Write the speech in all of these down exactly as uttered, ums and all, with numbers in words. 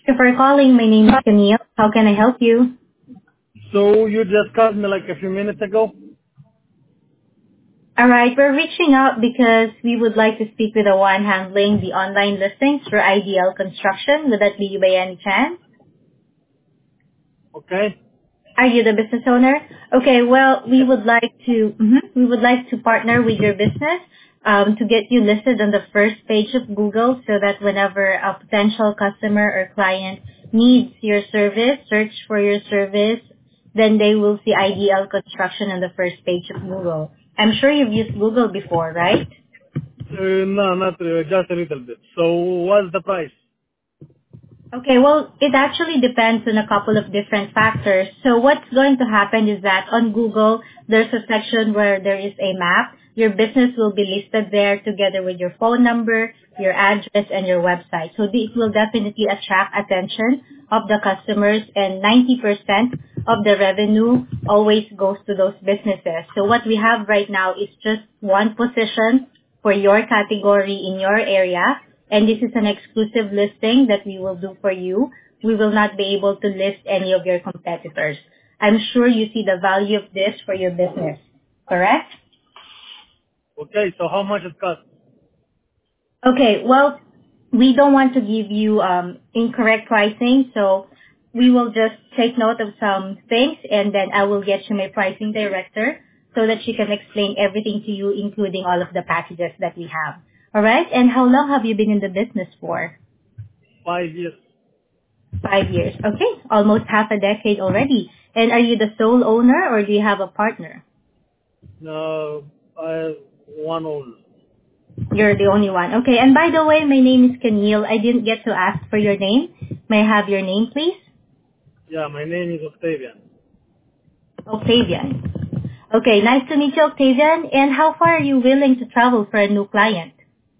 Thank you for calling. My name is Camille. How can I help you? So you just called me like a few minutes ago? All right, we're reaching out because we would like to speak with the one handling the online listings for I D L Construction. Would that be you by any chance? Okay. Are you the business owner? Okay, well, we Yes. would like to mhm, we would like to partner with your business um, to get you listed on the first page of Google so that whenever a potential customer or client needs your service, search for your service, then they will see I D L Construction on the first page of Google. I'm sure you've used Google before, right? Uh, no, not really, just a little bit. So what's the price? Okay, well, it actually depends on a couple of different factors. So what's going to happen is that on Google, there's a section where there is a map. Your business will be listed there together with your phone number, your address, and your website. So this will definitely attract attention of the customers, and ninety percent of the revenue always goes to those businesses. So what we have right now is just one position for your category in your area, and this is an exclusive listing that we will do for you. We will not be able to list any of your competitors. I'm sure you see the value of this for your business, correct? Okay, so how much it costs? Okay, well, we don't want to give you um, incorrect pricing, so we will just take note of some things, and then I will get you my pricing director so that she can explain everything to you, including all of the packages that we have. All right? And how long have you been in the business for? Five years. Five years. Okay, almost half a decade already. And are you the sole owner, or do you have a partner? No, I one owner. You're the only one. Okay, and by the way, my name is Camille. I didn't get to ask for your name. May I have your name, please? Yeah, my name is Octavian. Octavian. Okay, nice to meet you, Octavian. And how far are you willing to travel for a new client?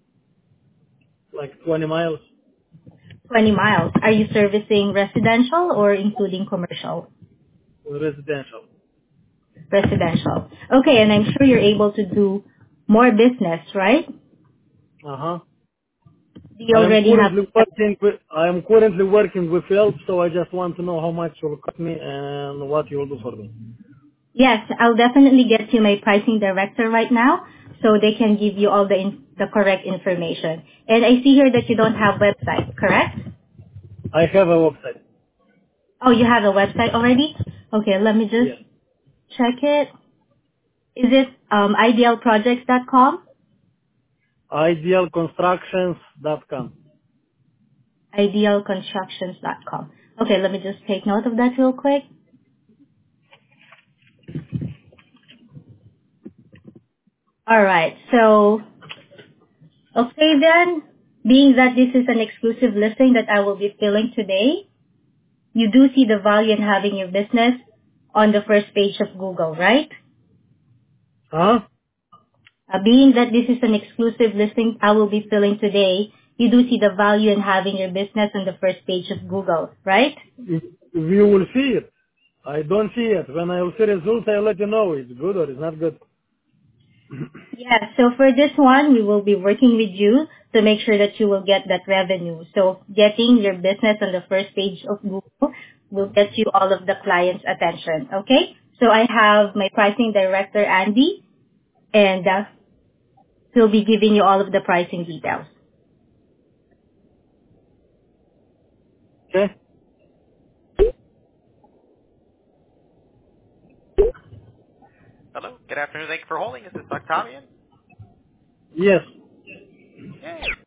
Like twenty miles. twenty miles. Are you servicing residential or including commercial? Residential. Residential. Okay, and I'm sure you're able to do more business, right? Uh-huh. Do you I am already have... currently working with, I am currently working with Phelps, so I just want to know how much you will cost me and what you will do for me. Yes, I'll definitely get you my pricing director right now so they can give you all the in, the correct information. And I see here that you don't have website, correct? I have a website. Oh, you have a website already? Okay, let me just Yes. check it. Is it um, ideal projects dot com? ideal constructions dot com. ideal constructions dot com. Okay, let me just take note of that real quick. All right, so okay then, being that this is an exclusive listing that I will be filling today, you do see the value in having your business on the first page of Google, right? Huh? Uh, being that this is an exclusive listing I will be filling today, you do see the value in having your business on the first page of Google, right? We will see it. I don't see it. When I will see results, I'll let you know it's good or it's not good. Yeah, so for this one, we will be working with you to make sure that you will get that revenue. So getting your business on the first page of Google will get you all of the clients' attention, okay? So I have my pricing director, Andy, and uh, he'll be giving you all of the pricing details. Okay? Hello. Good afternoon. Thank you for holding. Is this Octavian? Yes. Yay.